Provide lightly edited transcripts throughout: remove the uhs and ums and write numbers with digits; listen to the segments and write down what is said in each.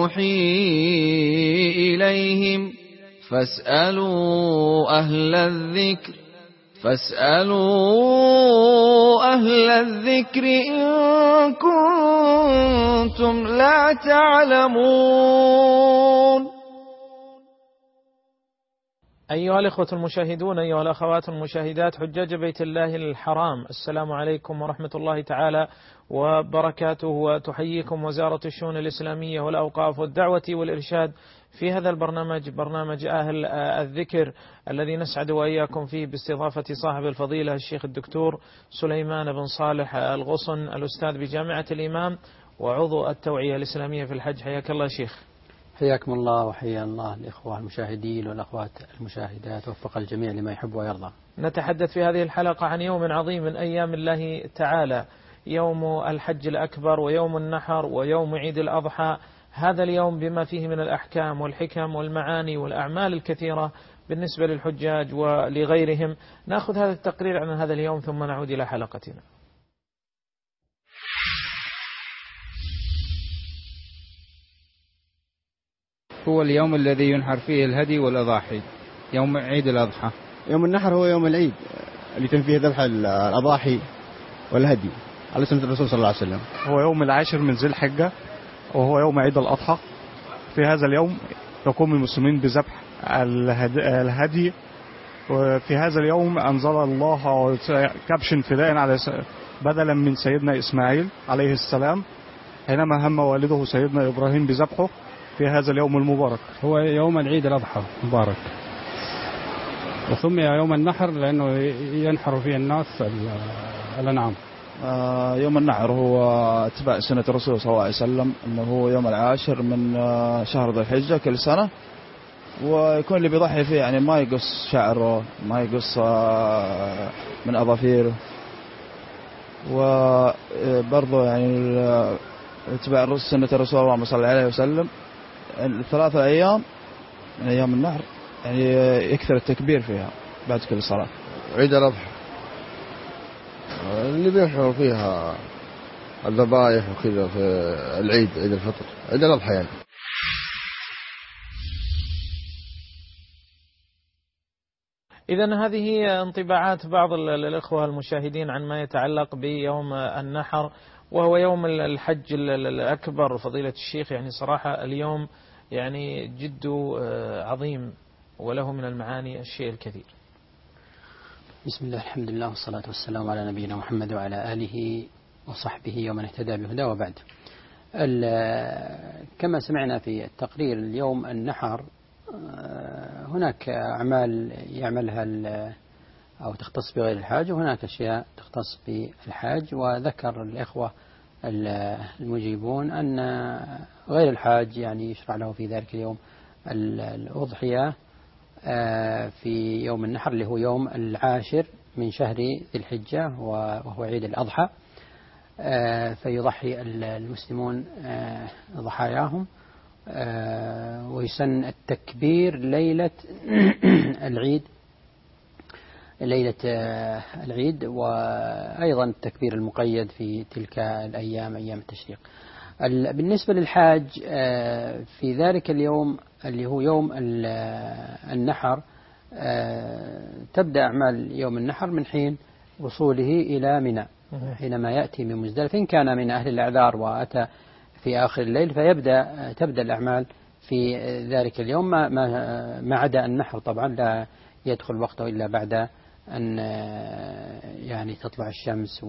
يوحي إليهم فاسألوا أهل الذكر إن كنتم لا تعلمون. أيها الإخوة المشاهدون، أيها الأخوات المشاهدات، حجاج بيت الله الحرام، السلام عليكم ورحمة الله تعالى وبركاته، وتحييكم وزارة الشؤون الإسلامية والأوقاف والدعوة والإرشاد في هذا البرنامج، برنامج أهل الذكر، الذي نسعد وإياكم فيه باستضافة صاحب الفضيلة الشيخ الدكتور سليمان بن صالح الغصن، الأستاذ بجامعة الإمام وعضو التوعية الإسلامية في الحج. حياك الله شيخ. حياكم الله وحيا الله الإخوة المشاهدين والأخوات المشاهدات، وفق الجميع لما يحب ويرضى. نتحدث في هذه الحلقة عن يوم عظيم من أيام الله تعالى، يوم الحج الأكبر ويوم النحر ويوم عيد الأضحى. هذا اليوم بما فيه من الأحكام والحكم والمعاني والأعمال الكثيرة بالنسبة للحجاج ولغيرهم. نأخذ هذا التقرير عن هذا اليوم ثم نعود إلى حلقتنا. هو اليوم الذي ينحر فيه الهدي والأضاحي، يوم عيد الأضحى. يوم النحر هو يوم العيد اللي يتم فيه ذبح الأضاحي والهدي على سنة الرسول صلى الله عليه وسلم. هو يوم العاشر من ذي الحجة وهو يوم عيد الأضحى. في هذا اليوم يقوم المسلمين بذبح الهدي. وفي هذا اليوم أنزل الله كبش فداء على بدلا من سيدنا إسماعيل عليه السلام حينما هم والده سيدنا إبراهيم بذبحه في هذا اليوم المبارك. هو يوم العيد الأضحى مبارك، وسمي يوم النحر لأنه ينحر فيه الناس الأنعام. يوم النحر هو اتباع سنة الرسول صلى الله عليه وسلم، أنه هو يوم العاشر من شهر ذي الحجة كل سنة، ويكون اللي بيضحي فيه يعني ما يقص شعره، ما يقص من أظافيره، وبرضه يعني اتباع سنة الرسول اللهم صلى الله عليه وسلم. الثلاثة أيام من أيام النحر يعني يكثر التكبير فيها بعد كل صلاة. عيد الأضحى اللي بيحروا فيها الذبائح وكذا في العيد، عيد الفطر، عيد الأضحى يعني. إذن هذه انطباعات بعض الإخوة المشاهدين عن ما يتعلق بيوم النحر، وهو يوم الحج الأكبر. فضيلة الشيخ، يعني صراحة اليوم يعني جد عظيم وله من المعاني الشيء الكثير. بسم الله، الحمد لله، والصلاة والسلام على نبينا محمد وعلى آله وصحبه ومن اهتدى بهداه، وبعد. كما سمعنا في التقرير، اليوم النحر هناك أعمال يعملها أو تختص بغير الحاج، وهناك أشياء تختص بالحاج. وذكر الإخوة المجيبون أن غير الحاج يعني يشرع له في ذلك اليوم الأضحية في يوم النحر اللي هو يوم العاشر من شهر ذي الحجة وهو عيد الأضحى. فيضحي المسلمون ضحاياهم، ويسن التكبير ليلة العيد، وأيضا التكبير المقيد في تلك الأيام، أيام التشريق. بالنسبة للحاج في ذلك اليوم اللي هو يوم النحر، تبدأ أعمال يوم النحر من حين وصوله إلى منى، حينما يأتي من مزدلفة. إن كان من أهل الأعذار وأتى في آخر الليل تبدأ الأعمال في ذلك اليوم، ما عدا النحر طبعا لا يدخل وقته إلا بعد أن يعني تطلع الشمس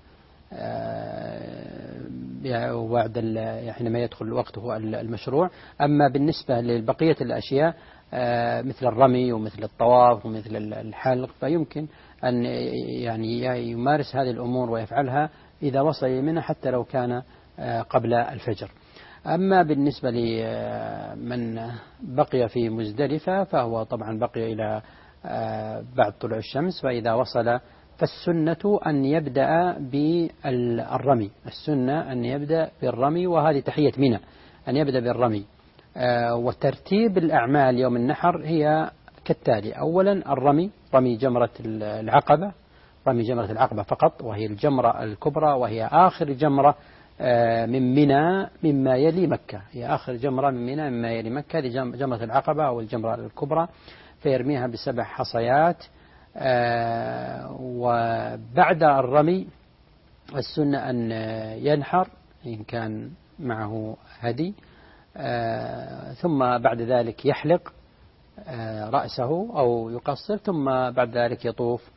وبعد حينما يدخل وقته المشروع. أما بالنسبة لبقية الأشياء مثل الرمي ومثل الطواف ومثل الحلق، فيمكن أن يعني يمارس هذه الأمور ويفعلها إذا وصل منها حتى لو كان قبل الفجر. أما بالنسبة لمن بقي في مزدلفة فهو طبعا بقي إلى بعد طلوع الشمس، فإذا وصل فالسنة أن يبدأ بالرمي، السنة أن يبدأ بالرمي، وهذه تحية منى أن يبدأ بالرمي. وترتيب الأعمال يوم النحر هي كالتالي: أولا الرمي، رمي جمرة العقبة فقط، وهي الجمرة الكبرى، وهي آخر جمرة من منى مما يلي مكة، هي آخر جمرة من منى مما يلي مكة، هذه جمرة العقبة أو الجمرة الكبرى، فيرميها ب7 حصيات. وبعد الرمي السنة أن ينحر إن كان معه هدي، ثم بعد ذلك يحلق رأسه أو يقصر، ثم بعد ذلك يطوف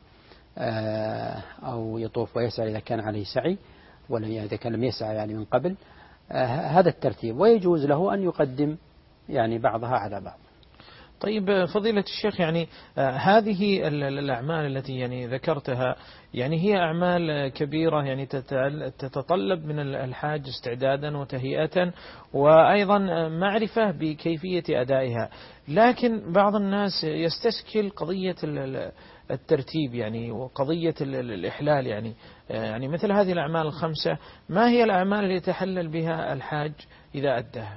أو يطوف ويسعى إذا كان عليه سعي، إذا كان لم يسعى يعني من قبل. هذا الترتيب، ويجوز له أن يقدم يعني بعضها على بعض. طيب فضيلة الشيخ، يعني هذه الأعمال التي يعني ذكرتها يعني هي أعمال كبيرة، يعني تتطلب من الحاج استعدادا وتهيئة وأيضا معرفة بكيفية أدائها، لكن بعض الناس يستشكل قضية الترتيب يعني وقضية الإحلال، يعني مثل هذه الأعمال الخمسة، ما هي الأعمال اللي يتحلل بها الحاج إذا أداها؟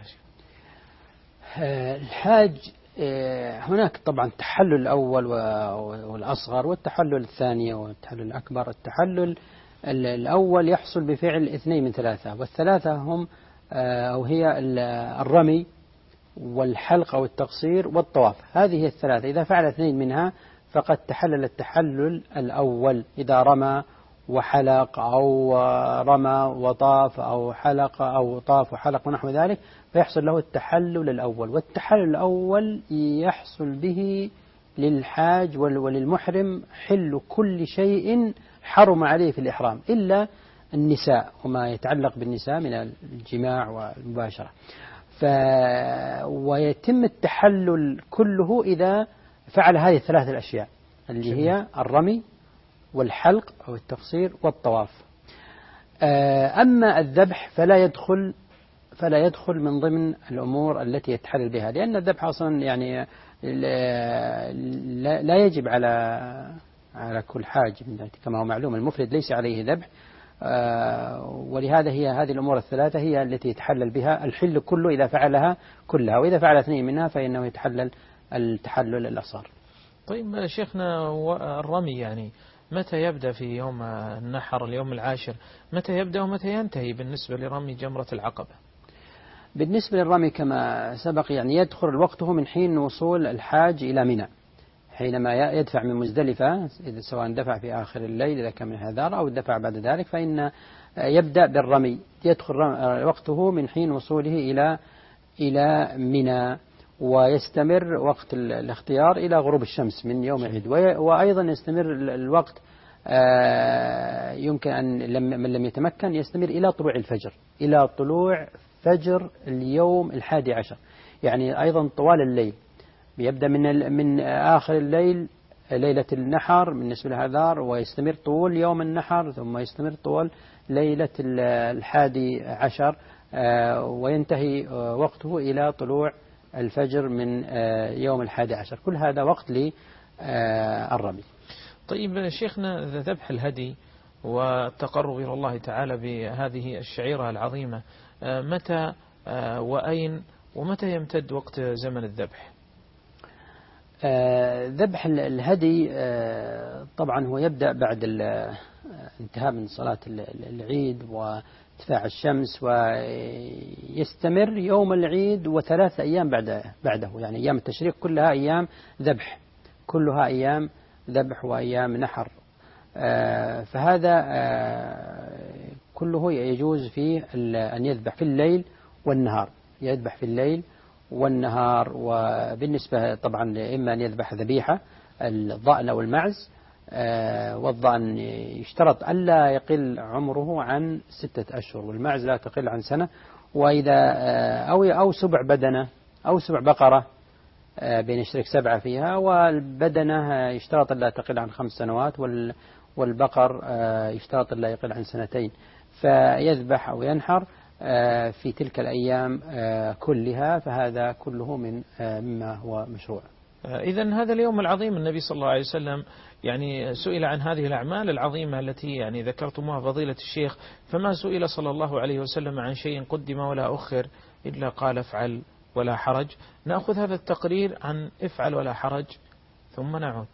الحاج هناك طبعا التحلل الأول والأصغر، والتحلل الثاني والتحلل الأكبر. التحلل الأول يحصل بفعل 2 من 3، والثلاثة هم أو هي الرمي والحلق أو التقصير والطواف. هذه هي الثلاثة، إذا فعل 2 منها فقد تحلل التحلل الأول، إذا رمى وحلق أو رمى وطاف أو حلق أو طاف وحلق ونحو ذلك، فيحصل له التحلل الأول. والتحلل الأول يحصل به للحاج وللمحرم حل كل شيء حرم عليه في الإحرام إلا النساء وما يتعلق بالنساء من الجماع والمباشرة. ويتم التحلل كله إذا فعل هذه الثلاث الأشياء اللي هي الرمي والحلق أو التقصير والطواف. أما الذبح فلا يدخل من ضمن الأمور التي يتحلل بها، لأن الذبح أصلا يعني لا يجب على كل حاج، كما هو معلوم المفرد ليس عليه ذبح، ولهذا هي هذه الأمور الثلاثة هي التي يتحلل بها الحل كله إذا فعلها كلها، وإذا فعل 2 منها فإنه يتحلل التحلل الأصغر. طيب شيخنا، الرمي يعني متى يبدأ في يوم النحر اليوم العاشر؟ متى يبدأ ومتى ينتهي بالنسبة لرمي جمرة العقبة؟ بالنسبة للرمي كما سبق يعني يدخل وقته من حين وصول الحاج إلى منى، حينما يدفع من مزدلفة، سواء دفع في آخر الليل إذا كان من هذار أو دفع بعد ذلك، فإن يبدأ بالرمي، يدخل وقته من حين وصوله إلى منى، ويستمر وقت الاختيار إلى غروب الشمس من يوم العيد. وأيضا يستمر الوقت يمكن أن من لم يتمكن يستمر إلى طلوع الفجر، إلى طلوع فجر اليوم 11، يعني أيضا طوال الليل، يبدأ من آخر الليل ليلة النحر بالنسبة لهذار، ويستمر طول يوم النحر، ثم يستمر طول ليلة 11، وينتهي وقته إلى طلوع الفجر من يوم 11. كل هذا وقت للرمي. طيب شيخنا، ذبح الهدي والتقرب إلى الله تعالى بهذه الشعيرة العظيمة، متى وأين ومتى يمتد وقت زمن الذبح؟ ذبح الهدي طبعا هو يبدأ بعد انتهاء من صلاة العيد وارتفاع الشمس، ويستمر يوم العيد و3 أيام بعده، يعني أيام التشريق كلها أيام ذبح، كلها أيام ذبح وأيام نحر. فهذا كله يجوز فيه أن يذبح في الليل والنهار، يذبح في الليل والنهار. وبالنسبة طبعا إما أن يذبح ذبيحة الضأن أو المعز، والضأن يشترط ألا يقل عمره عن 6 أشهر، والمعز لا تقل عن سنة، وإذا أو سبع بدنة أو سبع بقرة بين يشترك 7 فيها، والبدنة يشترط ألا تقل عن 5 سنوات، والبقر يشترط ألا يقل عن 2 سنين، فيذبح أو ينحر في تلك الأيام كلها، فهذا كله مما هو مشروع. إذن هذا اليوم العظيم النبي صلى الله عليه وسلم يعني سئل عن هذه الأعمال العظيمة التي يعني ذكرتموها فضيلة الشيخ، فما سئل صلى الله عليه وسلم عن شيء قدم ولا أخر إلا قال افعل ولا حرج. نأخذ هذا التقرير عن افعل ولا حرج ثم نعود.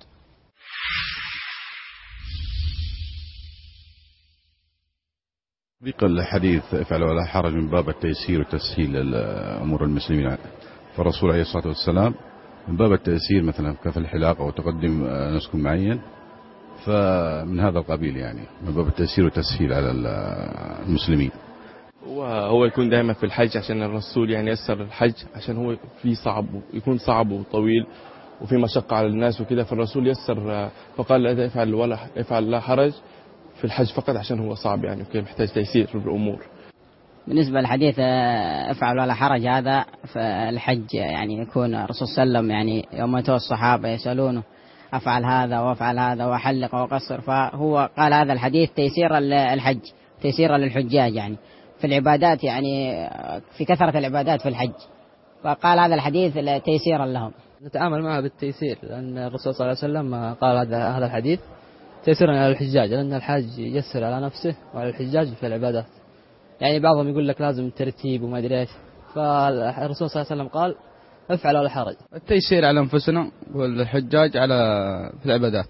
تطبيق الحديث افعل ولا حرج من باب التيسير وتسهيل أمور المسلمين، فالرسول عليه الصلاة والسلام من باب التيسير مثلا كفل الحلاق أو تقدم نسك معين، فمن هذا القبيل يعني من باب التيسير وتسهيل على المسلمين. وهو يكون دائما في الحج عشان الرسول يعني يسر الحج، عشان هو فيه صعب يكون صعب وطويل وفي مشقة على الناس وكذا، فالرسول يسر فقال لا افعل لا حرج في الحج فقط عشان هو صعب يعني وكذا محتاج تيسير في الأمور. بالنسبة للحديث افعل ولا حرج هذا فالحج يعني يكون الرسول صلى الله عليه وسلم يعني يوم أتوا الصحابة يسألونه أفعل هذا وأفعل هذا وأحلق وأقصر، فهو قال هذا الحديث تيسيرا للحج تيسيرا للحجاج يعني في العبادات، يعني في كثرة العبادات في الحج، فقال هذا الحديث تيسيرا لهم. نتعامل معه بالتيسير، لأن الرسول صلى الله عليه وسلم قال هذا الحديث تيسيرا على الحجاج، لأن الحاج يسر على نفسه وعلى الحجاج في العبادات. يعني بعضهم يقول لك لازم ترتيب وما أدري إيش، فالرسول صلى الله عليه وسلم قال افعل ولا حرج، التيسير على أنفسنا والحجاج في العبادات.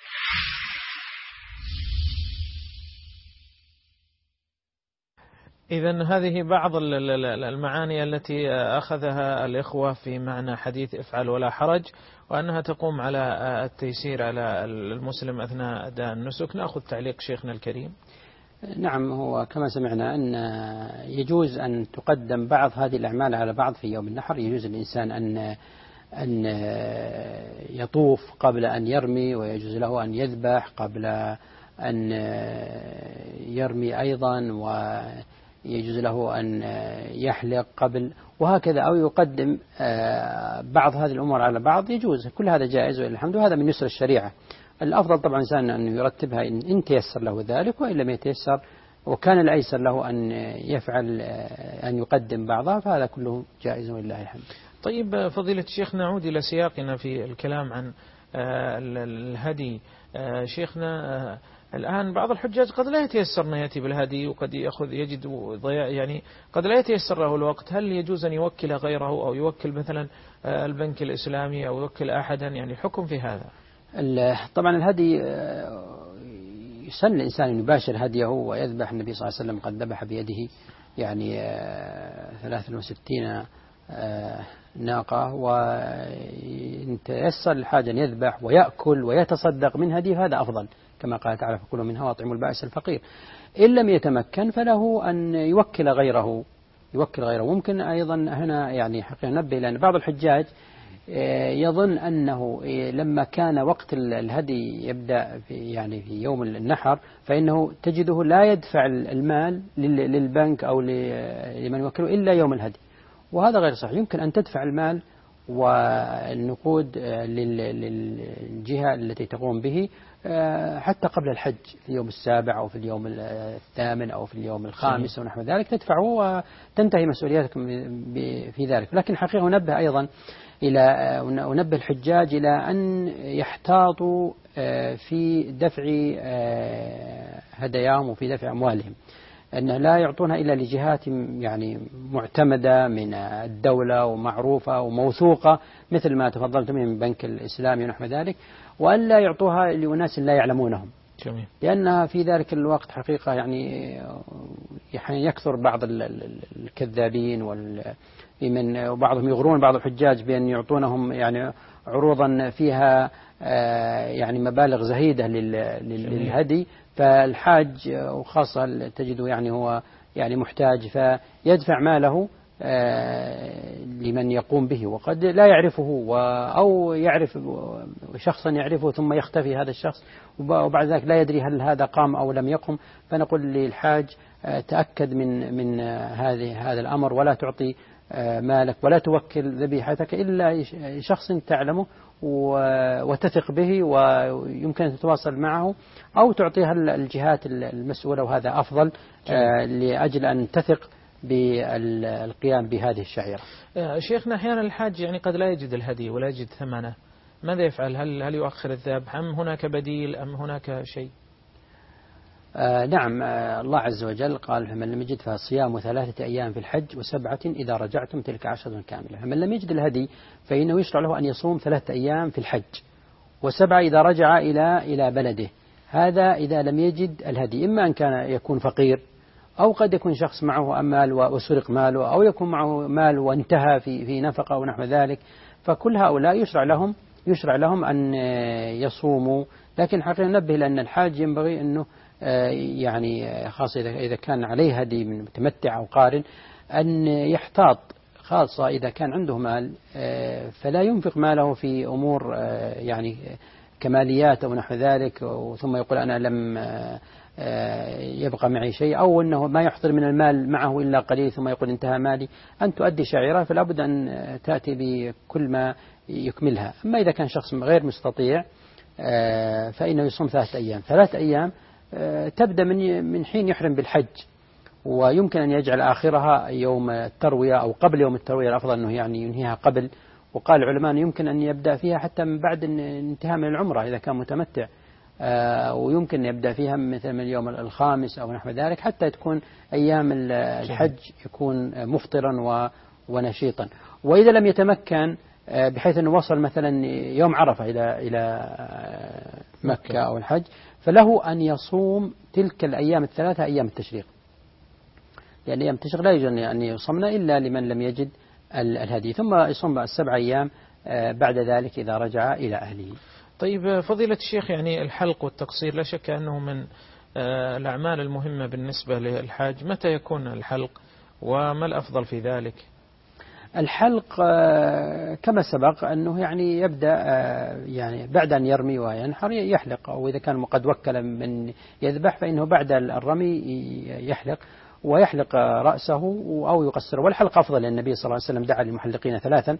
إذن هذه بعض المعاني التي أخذها الإخوة في معنى حديث افعل ولا حرج، وأنها تقوم على التيسير على المسلم أثناء أداء النسك. نأخذ تعليق شيخنا الكريم. نعم، هو كما سمعنا أن يجوز أن تقدم بعض هذه الأعمال على بعض في يوم النحر. يجوز الإنسان أن يطوف قبل أن يرمي، ويجوز له أن يذبح قبل أن يرمي أيضا، ويجوز له أن يحلق قبل، وهكذا، أو يقدم بعض هذه الأمور على بعض. يجوز، كل هذا جائز والحمد، وهذا من يسر الشريعة. الأفضل طبعا الإنسان أن يرتبها إن تيسر له ذلك، وإن لم يتيسر وكان الأيسر له أن يفعل أن يقدم بعضها، فهذا كله جائز ولله الحمد. طيب فضيلة الشيخ، نعود إلى سياقنا في الكلام عن الهدي. شيخنا، الآن بعض الحجاج قد لا يتيسر أن يأتي بالهدي، وقد يجد ضياع، يعني قد لا يتيسر له الوقت. هل يجوز أن يوكل غيره أو يوكل مثلا البنك الإسلامي أو يوكل أحدا؟ يعني الحكم في هذا. طبعا الهدي يسن الإنسان أن يباشر هديه ويذبح. النبي صلى الله عليه وسلم قد ذبح بيده يعني 63 ناقة، وإن تيسر الحاجة أن يذبح ويأكل ويتصدق من هديه، هذا أفضل، كما قال تعالى فكلوا منها وأطعموا البائس الفقير. إن لم يتمكن فله أن يوكل غيره. ممكن أيضا هنا يعني حقيقة نبه، لأن بعض الحجاج يظن أنه لما كان وقت الهدي يبدأ في يوم النحر، فإنه تجده لا يدفع المال للبنك أو لمن يوكله إلا يوم الهدي، وهذا غير صحيح. يمكن أن تدفع المال والنقود للجهة التي تقوم به حتى قبل الحج، في اليوم 7 أو في اليوم 8 أو في اليوم 5 ونحو ذلك، تدفعه وتنتهي مسؤولياتك في ذلك. لكن حقيقة ننبه أيضا وننبه الحجاج إلى أن يحتاطوا في دفع هداياهم وفي دفع أموالهم، أن لا يعطونها إلا لجهات يعني معتمدة من الدولة ومعروفة وموثوقة، مثل ما تفضلت من البنك الإسلامي ونحو ذلك، وأن لا يعطوها لأناس لا يعلمونهم. جميل. لأنها في ذلك الوقت حقيقة يعني يكثر بعض الكذابين وبعضهم يغرون بعض الحجاج بأن يعطونهم يعني عروضا فيها يعني مبالغ زهيدة للهدي، فالحاج وخاصة تجده يعني هو يعني محتاج، فيدفع ماله لمن يقوم به، وقد لا يعرفه أو يعرف شخصا يعرفه ثم يختفي هذا الشخص، وبعد ذلك لا يدري هل هذا قام أو لم يقم. فنقول للحاج تأكد من هذا الأمر، ولا تعطي مالك ولا توكل ذبيحتك إلا شخص تعلمه وتثق به ويمكن أن تتواصل معه، أو تعطيها الجهات المسؤولة، وهذا أفضل لأجل أن تثق بالقيام بهذه الشعيرة. شيخنا، أحيانا الحاج يعني قد لا يجد الهدي ولا يجد ثمنه، ماذا يفعل؟ هل يؤخر الذبح أم هناك بديل أم هناك شيء؟ نعم، الله عز وجل قال فمن لم يجد فصيام 3 أيام في الحج و7 إذا رجعتم تلك 10 كاملة. فمن لم يجد الهدي فإنه يشرع له أن يصوم 3 أيام في الحج و7 إذا رجع إلى بلده. هذا إذا لم يجد الهدي، إما أن كان يكون فقير أو قد يكون شخص معه مال وسرق ماله، أو يكون معه مال وانتهى في نفقة أو نحو ذلك. فكل هؤلاء يشرع لهم أن يصوموا. لكن حقيقة ننبه لأن الحاج ينبغي أنه يعني خاصة إذا كان عليه هدي من متمتع أو قارن أن يحتاط، خاصة إذا كان عنده مال فلا ينفق ماله في أمور يعني كماليات أو نحو ذلك، ثم يقول أنا لم يبقى معي شيء، أو أنه ما يحضر من المال معه إلا قليل ثم يقول انتهى مالي. أن تؤدي شعيرة فلا بد أن تأتي بكل ما يكملها. أما إذا كان شخص غير مستطيع فإنه يصوم 3 أيام. 3 أيام تبدأ من حين يحرم بالحج، ويمكن أن يجعل آخرها يوم التروية أو قبل يوم التروية، الأفضل أنه يعني ينهيها قبل. وقال العلماء يمكن أن يبدأ فيها حتى من بعد انتهاء من العمرة إذا كان متمتع، ويمكن أن يبدأ فيها مثل من اليوم الخامس أو نحو ذلك، حتى تكون أيام الحج يكون مفطرا ونشيطا. وإذا لم يتمكن بحيث أنه وصل مثلا يوم عرفة إلى مكة أو الحج، فله أن يصوم تلك الأيام 3 أيام التشريق، لأن أيام التشريق لا يجوز أن يصومنا إلا لمن لم يجد الهدي، ثم يصوم 7 أيام بعد ذلك إذا رجع إلى أهله. طيب فضيلة الشيخ، يعني الحلق والتقصير لا شك أنه من الأعمال المهمة بالنسبة للحاج. متى يكون الحلق وما الأفضل في ذلك؟ الحلق كما سبق أنه يعني يبدأ يعني بعد أن يرمي وينحر يحلق، أو إذا كان قد وكل من يذبح فإنه بعد الرمي يحلق، ويحلق رأسه أو يقصر. والحلق أفضل، النبي صلى الله عليه وسلم دعا للمحلقين 3.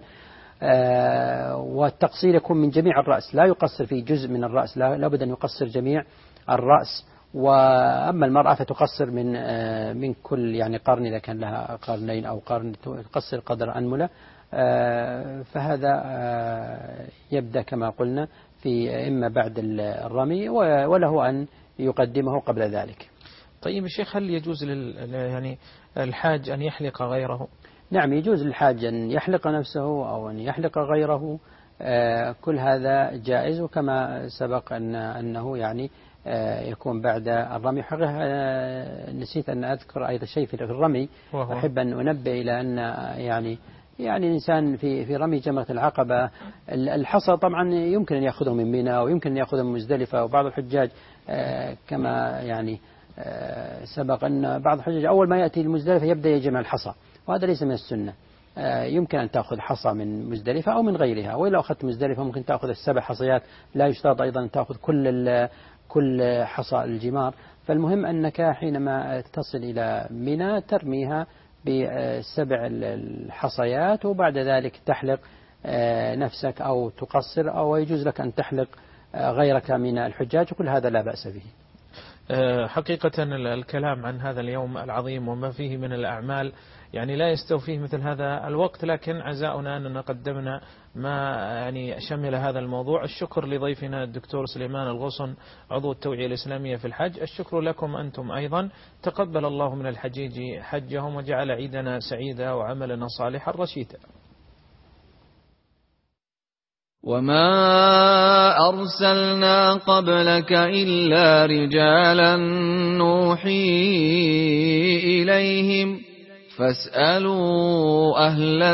والتقصير يكون من جميع الرأس، لا يقصر في جزء من الرأس، لا بد أن يقصر جميع الرأس. وأما المرأة فتقصر من كل يعني قرن، إذا كان لها قرنين أو قرن تقصر قدر أنملة. فهذا يبدأ كما قلنا في إما بعد الرمي، وله أن يقدمه قبل ذلك. طيب الشيخ، هل يجوز يعني الحاج أن يحلق غيره؟ نعم، يجوز للحاج أن يحلق نفسه أو أن يحلق غيره، كل هذا جائز. وكما سبق أنه يعني يكون بعد الرمي. حقيقة نسيت أن أذكر أيضا شيء في الرمي، أحب أن أنبه إلى أن يعني الإنسان في رمي جمرة العقبة الحصى طبعا يمكن أن يأخذه من منى ويمكن أن يأخذه من مزدلفة. وبعض الحجاج كما يعني سبق أن بعض الحجاج أول ما يأتي المزدلفة يبدأ يجمع الحصى، وهذا ليس من السنة. يمكن أن تأخذ حصى من مزدلفة أو من غيرها، وإلا أخذت مزدلفة ممكن تأخذ 7 حصيات، لا يشترط أيضا أن تأخذ كل حصى الجمار. فالمهم أنك حينما تصل إلى منى ترميها ب7 الحصيات، وبعد ذلك تحلق نفسك أو تقصر، أو يجوز لك أن تحلق غيرك من الحجاج، وكل هذا لا بأس به. حقيقة الكلام عن هذا اليوم العظيم وما فيه من الأعمال يعني لا يستوفيه مثل هذا الوقت، لكن عزاؤنا أننا قدمنا ما يعني شمل هذا الموضوع. الشكر لضيفنا الدكتور سليمان الغصن، عضو التوعية الإسلامية في الحج. الشكر لكم أنتم أيضا، تقبل الله من الحجيج حجهم وجعل عيدنا سعيدا وعملنا صالحا رشيدا. وما أرسلنا قبلك إلا رجالا نوحي إليهم فاسألوا أهل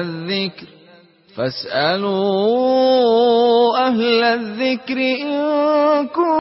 الذكر إن كنتم